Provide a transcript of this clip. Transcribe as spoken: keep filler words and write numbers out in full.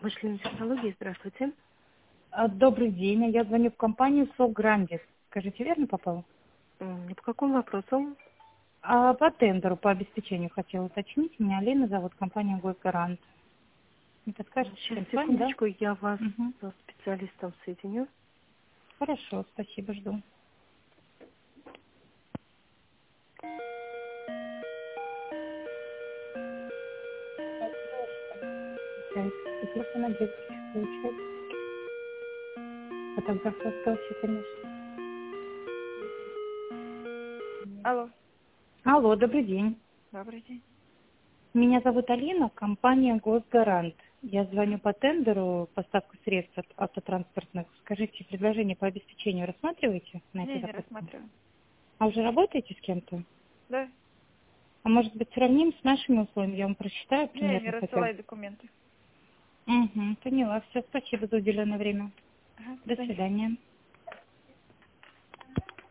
Вышли технологии, здравствуйте. А, Добрый день, я звоню в компанию Солграндис. Скажите, верно попала? М, По какому вопросу? А по тендеру, по обеспечению хотела уточнить. Меня Алина зовут, компания Госгарант. Не подскажете, с Сейчас, кем с вами, да? секундочку, я вас Угу. со специалистом соединю. Хорошо, спасибо, жду. Так, и просто на детских получается. Фотографов тоже, конечно. Алло, Алло, добрый день. добрый день. Меня зовут Алина, компания Госгарант. Я звоню по тендеру поставку средств от автотранспортных. Скажите, предложение по обеспечению рассматриваете на этой Не, не закупке? рассматриваю. А уже работаете с кем-то? Да? А может быть, сравним с нашими условиями? Я вам прочитаю Не, не примерно хотя бы. рассылай документы. Угу, поняла. Все, спасибо за уделенное время. Ага, до До свидания. свидания.